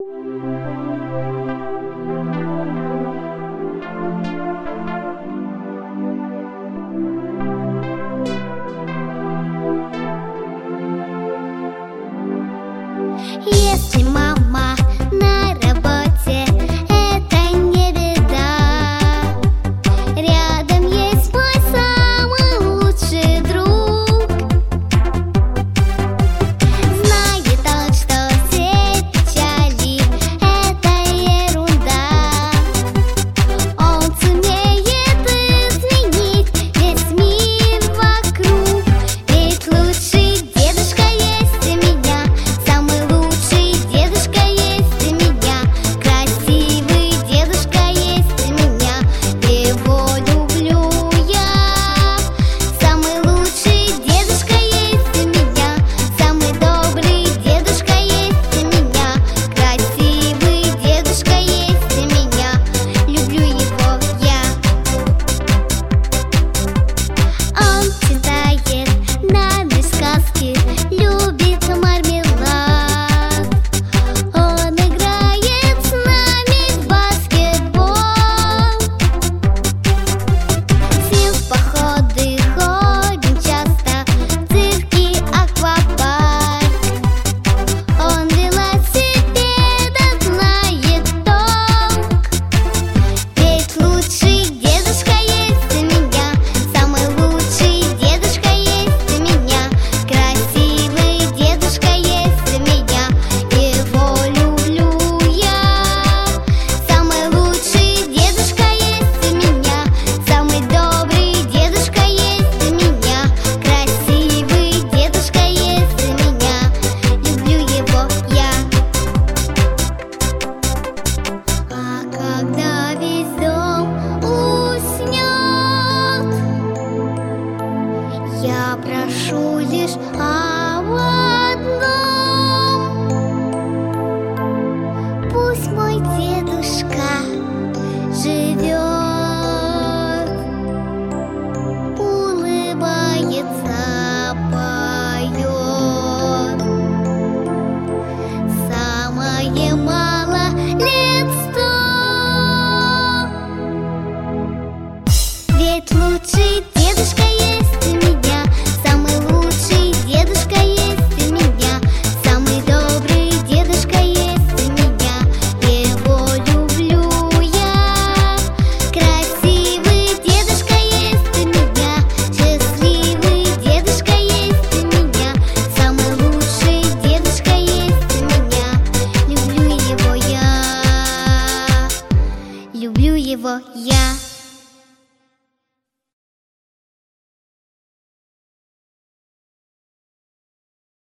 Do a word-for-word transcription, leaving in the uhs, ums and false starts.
Если мама на работе, это не беда. Рядом есть мой самый лучший друг. Знает он, что все печали — это ерунда. Он сумеет изменить весь мир вокруг. Ведь лучший дедушка есть у меня, самый лучший дедушка есть у меня, красивый дедушка есть у меня, его люблю я. Самый лучший дедушка есть у меня, самый добрый дедушка есть у меня, красивый дедушка есть у меня, люблю его я. Он читает нам сказки, любит мармелад. Он играет с нами в баскетбол. С ним в походы ходим часто, в цирк и аквапарк. Он велосипеда знает толк. Ведь лучший дедушка есть у меня, самый лучший дедушка есть у меня, красивый дедушка есть у меня, его люблю я. Самый лучший дедушка есть у меня, самый добрый дедушка есть у меня, красивый дедушка есть у меня, люблю его я. А когда весь дом уснет, я прошу лишь об одном: пусть мой дедушка живет, улыбается, поет. Самое мало лет сто. Ведь лучший дедушка есть у меня, самый лучший дедушка есть у меня, самый добрый дедушка есть у меня, его люблю я. Красивый дедушка есть у меня, счастливый дедушка есть у меня, самый лучший дедушка есть у меня, люблю его я, люблю его я.